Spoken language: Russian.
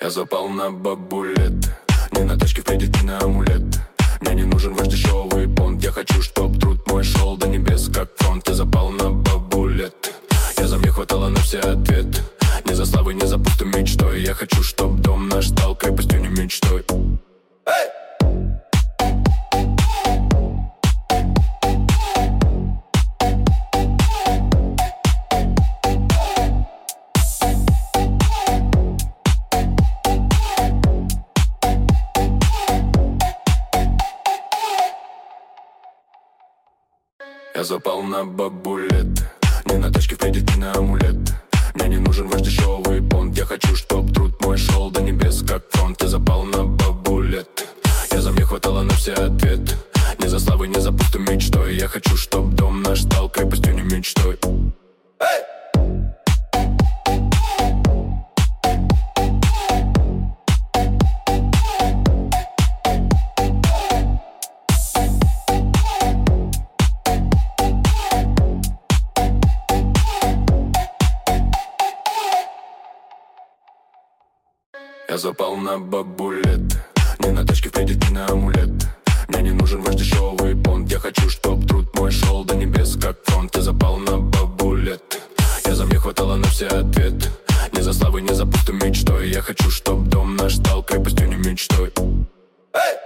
Я запал на бабулет, не на тачке впредь, не на амулет. Мне не нужен ваш дешевый понт. Я хочу, чтоб труд мой шел до небес, как фронт. Я запал на бабулет. Я за мне хватало на все ответы. Не за славой, не за пустым мечтой. Я хочу, чтоб дом наш стал крепостью, не мечтой. Эй! Я запал на бабулет, не на тачке впредь, не на амулет. Мне не нужен ваш дешевый понт. Я хочу, чтоб труд мой шел до небес, как фронт. Я запал на бабулет. Я за мне хватало на все ответы. Не за славой, не за пустым мечтой. Я хочу, чтоб дом наш стал крепостью, не мечтой. Эй! Я запал на бабулет, не на тачке впредь, не на амулет. Мне не нужен ваш дешевый понт. Я хочу, чтоб труд мой шел до небес, как фронт. Я запал на бабулет. Я за мне хватало на все ответы. Не за славой, не за пустым мечтой. Я хочу, чтоб дом наш стал крепостью, не мечтой. Эй!